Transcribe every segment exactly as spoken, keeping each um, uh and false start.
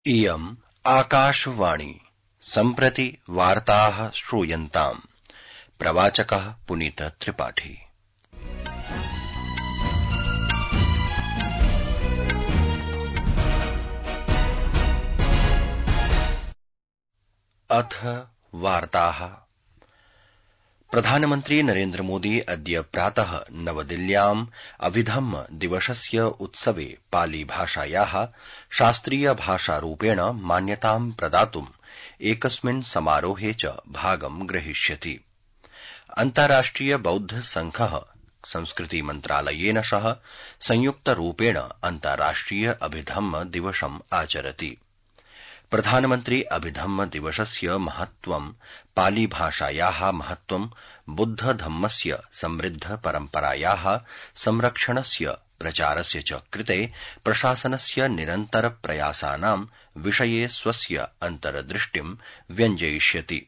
इयम् आकाशवाणी सम्प्रति वार्ताः श्रूयन्ताम्। प्रवाचकः पुनीत त्रिपाठी। अथ वार्ताः। प्रधानमन्त्री नरेन्द्र मोदी अद्य प्रातः नवदिल्ल्याम् अभिधम्म दिवसस्य उत्सवे पालीभाषायाः शास्त्रीयभाषारूपेण मान्यतां प्रदातुम् एकस्मिन् समारोहे च भागं ग्रहीष्यति। अन्ताराष्ट्रिय बौद्ध संघः संस्कृति मन्त्रालयेन सह संयुक्तरूपेण अन्ताराष्ट्रिय अभिधम्म दिवसम् आचरति। प्रधानमन्त्री अभिधम्म दिवसस्य महत्त्वं पालीभाषायाः महत्त्वं बुद्धधम्मस्य समृद्ध परम्परायाः संरक्षणस्य प्रचारस्य च कृते प्रशासनस्य निरन्तर प्रयासानां विषये स्वस्य अन्तर्दृष्टिं व्यञ्जयिष्यति।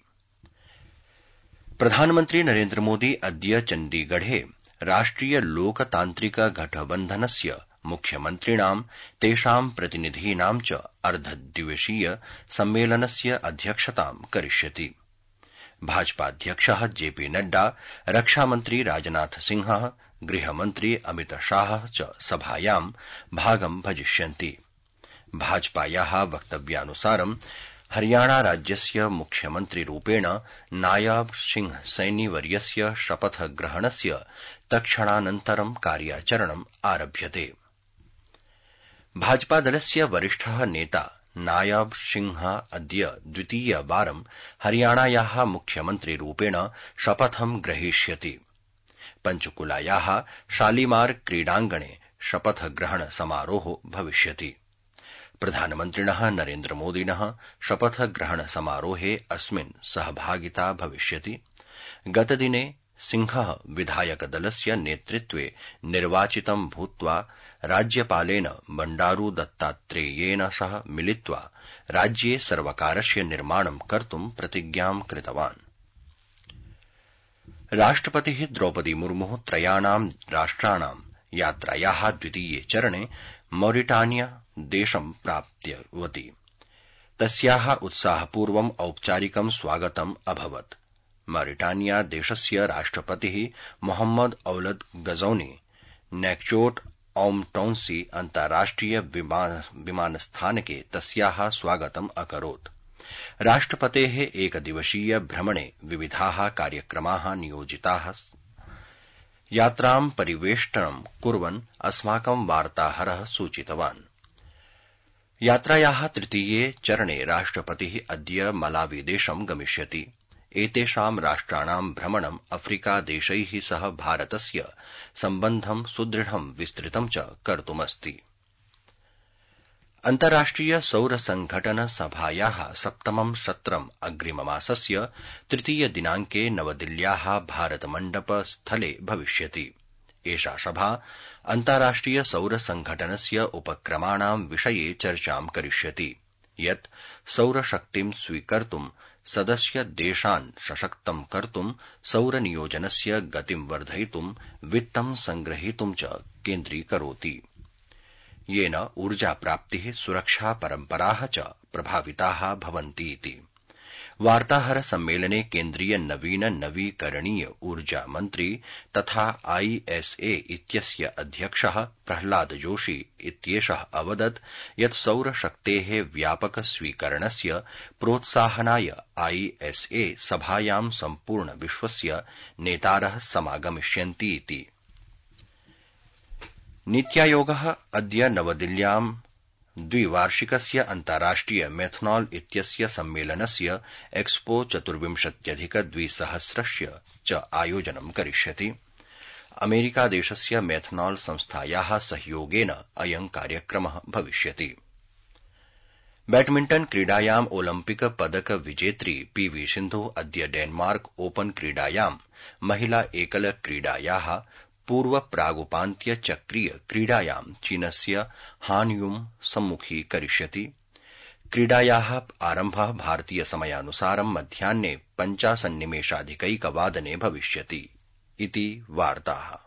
प्रधानमन्त्री नरेन्द्र मोदी अद्य चण्डीगढे राष्ट्रिय लोकतान्त्रिक गठबन्धनस्य मुख्यमन्त्रिणां तेषां प्रतिनिधीनां च अर्धदिवसीय सम्मेलनस्य अध्यक्षतां करिष्यति। भाजपाध्यक्षः जेपी नड्डा, रक्षामन्त्री राजनाथ सिंहः, गृहमन्त्री अमित शाहः च सभायां भागं भजिष्यन्ति। भाजपायाः वक्तव्यानुसारं हरियाणा राज्यस्य मुख्यमन्त्रिरूपेण नायब सिंह सैनीवर्यस्य शपथग्रहणस्य तत्क्षणानन्तरं कार्याचरणम् आरभ्यते। भाजपादलस्य वरिष्ठः नेता नायब सिंह अद्य द्वितीयवारं हरियाणायाः मुख्यमन्त्रिरूपेण शपथं ग्रहीष्यति। पञ्चकुलायाः शालीमार क्रीडाङ्गणे शपथग्रहण समारोहो भविष्यति। प्रधानमन्त्रिणः नरेन्द्र मोदिनः शपथग्रहण समारोहे अस्मिन् सहभागिता भविष्यति। गतदिने सिंहः विधायकदलस्य नेतृत्वे निर्वाचितं भूत्वा राज्यपालेन बण्डारू दत्तात्रेयेन सह मिलित्वा राज्ये सर्वकारस्य निर्माणं कर्तुं प्रतिज्ञां कृतवान्। राष्ट्रपतिः द्रौपदी मुर्मुः त्रयाणां राष्ट्राणां यात्रायाः द्वितीये चरणे मॉरिटानिया देशं प्राप्तवती। तस्याः उत्साहपूर्वं औपचारिकं स्वागतम् अभवत्। मॉरिटानिया देशस्य राष्ट्रपतिः मोहम्मद औलद गजौनी नैक्चोट औमटौन्सी अन्ताराष्ट्रिय विमानस्थानके तस्याः स्वागतम् अकरोत्। राष्ट्रपतेः एकदिवसीय भ्रमणे विविधाः कार्यक्रमाः नियोजिताः। यात्रां परिवेष्टनं कुर्वन् अस्माकं वार्ताहरः सूचितवान्। यात्रायाः तृतीये चरणे राष्ट्रपतिः अद्य मलावीदेशं गमिष्यति। एतेषां राष्ट्राणां भ्रमणं अफ्रीकादेशैः सह भारतस्य सम्बन्धं सुदृढं विस्तृतं च कर्तुमस्ति। अन्ताराष्ट्रिय सौर संघटन सभायाः सप्तमं सत्रम् अग्रिममासस्य तृतीय दिनाङ्के नवदिल्ल्याः भारतमण्डप स्थले भविष्यति। एषा सभा अन्ताराष्ट्रिय सौर संघटनस्य उपक्रमाणां विषये चर्चां करिष्यति, यत् सौरशक्तिं स्वीकर्तुं सदस्य देशान् सशक्तं कर्तुं सौरनियोजनस्य गतिं वर्धयितुं वित्तं संग्रहीतुं च केन्द्रीकरोति, येन ऊर्जाप्राप्तिः सुरक्षा परम्पराः च प्रभाविताः भवन्तीति। वार्ताहर सम्मेलने केन्द्रीय नवीन नवीकरणीय ऊर्जा मन्त्री तथा आईएसए इत्यस्य अध्यक्षः प्रह्लाद जोशी इत्येषः अवदत् यत् सौरशक्तेः व्यापक स्वीकरणस्य प्रोत्साहनाय आईएसए सभायां सम्पूर्ण विश्वस्य नेतारः समागमिष्यन्ति इति। नीत्यायोगः अद्य नवदिल्ल्यां द्विवार्षिकस्य अन्ताराष्ट्रिय मेथनॉल इत्यस्य सम्मेलनस्य एक्सपो चतुर्विंशत्यधिक द्विसहस्रस्य च आयोजनं करिष्यति। अमेरिकादेशस्य मेथनॉल संस्थायाः सहयोगेन अयं कार्यक्रमः भविष्यति। बैडमिण्टन क्रीडायाम् ओलम्पिक पदक विजेत्री पीवी सिन्धु अद्य डेनमार्क ओपन क्रीडायां महिला एकल क्रीडायाः पूर्व प्रागुपान्त्य चक्रीय क्रीडायां चीनस्य हान युं सम्मुखीकरिष्यति। क्रीडायाः आरम्भः भारतीय समयानुसारं मध्याह्ने पञ्चाशन्निमेषाधिकैकवादने भविष्यति इति वार्ताः।